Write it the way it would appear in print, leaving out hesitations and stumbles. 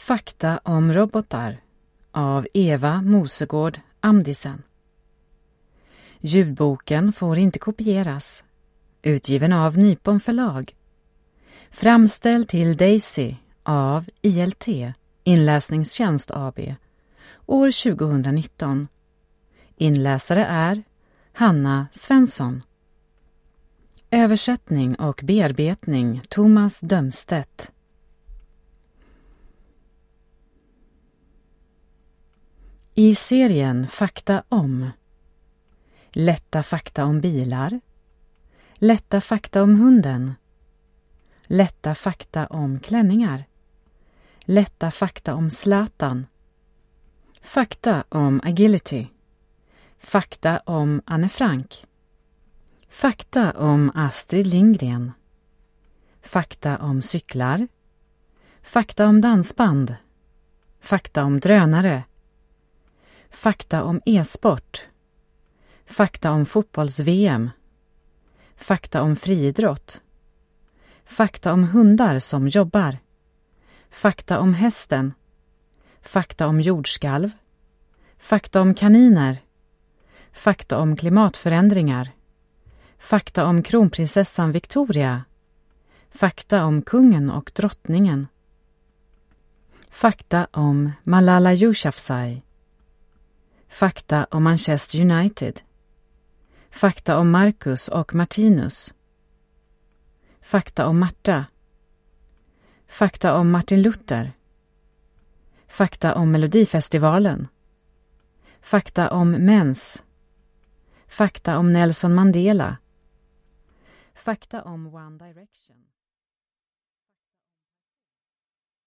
Fakta om robotar av Eva Mosegård Amdisen. Ljudboken får inte kopieras. Utgiven av Nypon förlag. Framställd till Daisy av ILT, Inläsningstjänst AB, år 2019. Inläsare är Hanna Svensson. Översättning och bearbetning Thomas Dömstedt. I serien Fakta om. Lätta fakta om bilar. Lätta fakta om hunden. Lätta fakta om klänningar. Lätta fakta om Zlatan. Fakta om agility. Fakta om Anne Frank. Fakta om Astrid Lindgren. Fakta om cyklar. Fakta om dansband. Fakta om drönare. Fakta om e-sport. Fakta om fotbolls-VM. Fakta om friidrott. Fakta om hundar som jobbar. Fakta om hästen. Fakta om jordskalv. Fakta om kaniner. Fakta om klimatförändringar. Fakta om kronprinsessan Victoria. Fakta om kungen och drottningen. Fakta om Malala Yousafzai. Fakta om Manchester United. Fakta om Marcus och Martinus. Fakta om Marta. Fakta om Martin Luther. Fakta om Melodifestivalen. Fakta om mens. Fakta om Nelson Mandela. Fakta om One Direction.